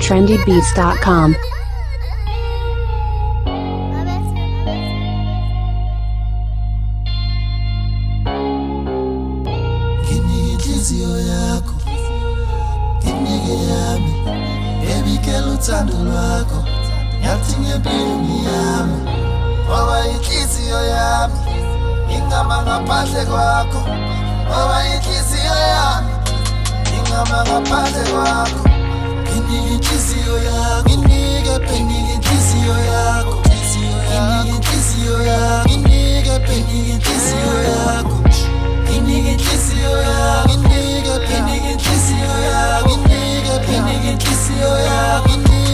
trendybeats.com. Uthando lwakho nyathi ngempilo yami ngoba inhliziyo yami ingama ngaphandle kwakho ngoba inhliziyo yami ingama ngaphandle kwakho inike inhliziyo yakho inike penike inhliziyo yakho inike inhliziyo yakho inike penike inhliziyo yakho inike inhliziyo yakho inike penike inhliziyo yakho inike penike inhliziyo yakho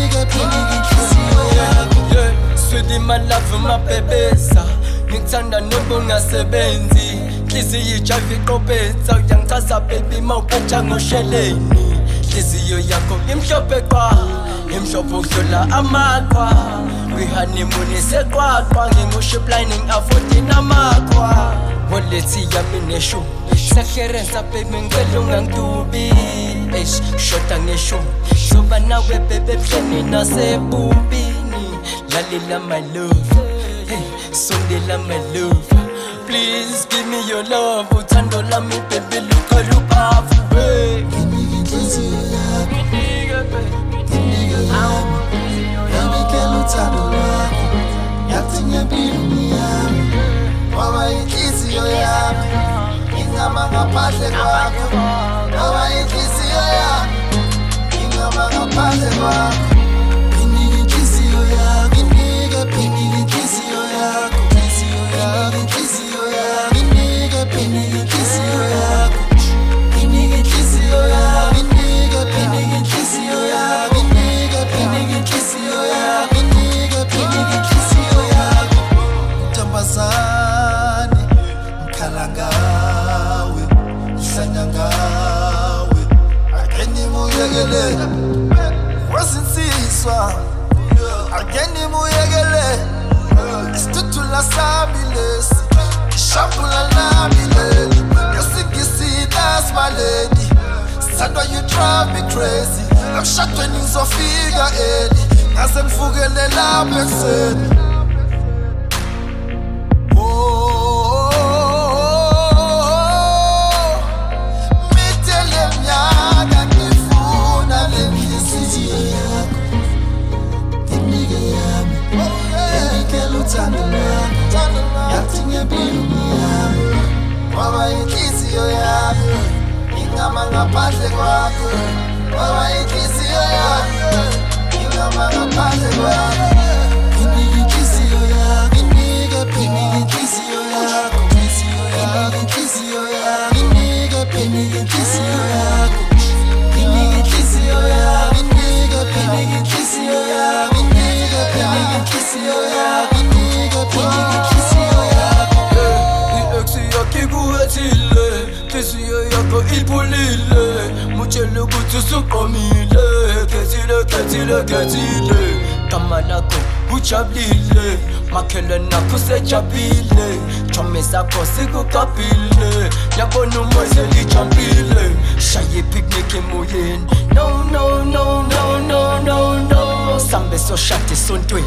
Sweetie my love mabebesa ngikuthanda noba ungasebenzi inhliziyo ijayiva iqophetha uyangichaza baby mawukatsha ngosheleni inhliziyo yakho imhlophe qwa imhlophe ukudlula amaqwa kwi-honeymoon iseqwaqwa ngingu-ship lining afodi namaqwa walethi yami neshu saherensa baby ngicela ungangidubi shoda ngeshu soba nawe bebe ebuhleni nasebumbini lalela my love hey sondela my love please give me your love uthando lami baby luka lubavu hey inike inhliziyo yakho inike yami yamikela uthando lwakho nyathi ngempilo yami ngoba inhliziyo yami ingama ngaphandle kwakho ngoba inhliziyo yami ingama ngaphandle kwakho inike inhliziyo yakho inike penike inhliziyo yakho inike inhliziyo yakho inike penike inhliziyo yakho inike inhliziyo yakho inike penike inhliziyo yakho inike penike inhliziyo yakho inike penike inhliziyo yakho ntombazane ngikhala ngawe ngihlanya ngawe ake nimuyekele wasinsizwa ake nimuyekele isithuthula sami lesi ishambula lami leli yasingisida simaledi sithandwa you drive me crazy emshadweni ngizofika eli ngaze ngifukele lapha ekuseni uthando lwakho nyathi ngempilo yami ngoba inhliziyo yami ingama ngaphandle kwakho ngoba inhliziyo yami ingama ngaphandle kwakho inike inhliziyo yakho inike penike inhliziyo yakho inike inhliziyo yakho inike penike inhliziyo yakho inike inhliziyo yakho inike penike inhliziyo yakho inike penike inhliziyo yakho inhliziyo yakho ipholile mutshela ukuthi usuqomile khethile gama lakho ujabulile makhelwane nakho usejabile thome zakho sikuqabhile yabona umoya lijampile shaye ipicnic emoyeni no sambe soshade esontweni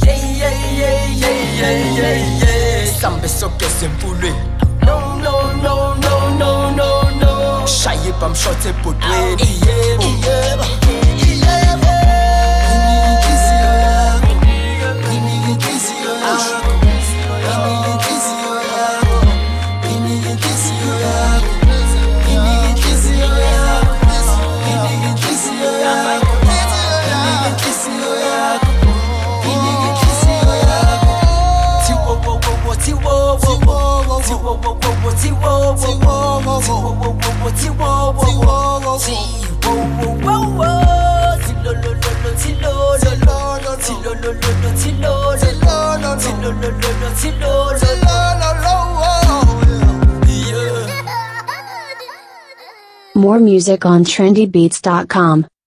sambe sogeza empulweni no shaye bamshot ebhodweni yebo More music on trendybeats.com.